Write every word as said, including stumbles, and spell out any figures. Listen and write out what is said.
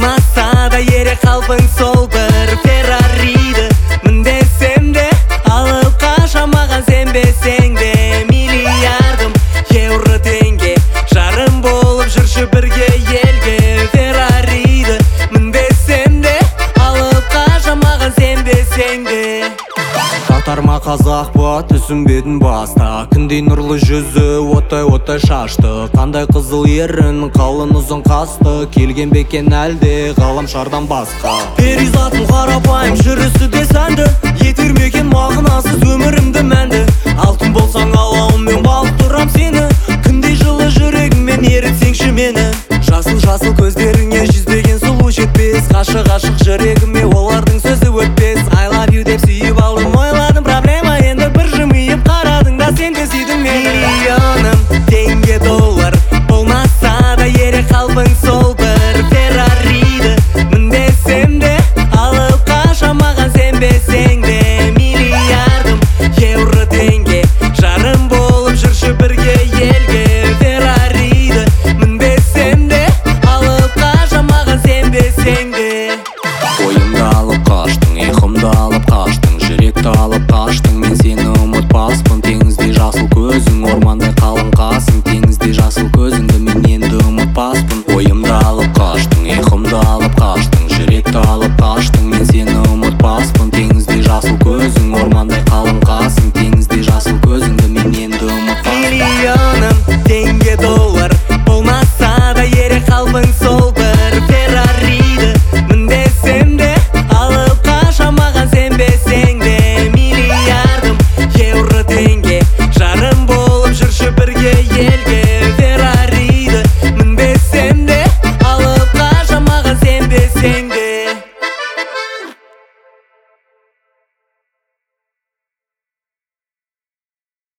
болмаса да ере қалпың сол бір Феррариді міндесем де алып қашамаған сенбесең де миллиардым евро теңге жарым болып жүрші бірге елге Феррариді міндесем де алып қашамаған сенбесең де Қатарма қазақпа түсінбедің баста күндей нұрлы жүзі оттай оттай шашты қандай қызыл ерін қалын ұзын қасты келген бекен әлде ғаламшардан басқа перизатым қарапайым жүрісі де сәнді етер мекен мағынасыз өмірімді мәнді алтын болсаң алауым мен бағып тұрам сені күндей жылы жүрегіңмен ерітсеңші мені жасыл жасыл көздеріңе жүздеген сұлу жетпес ғашық ғашық жүрегім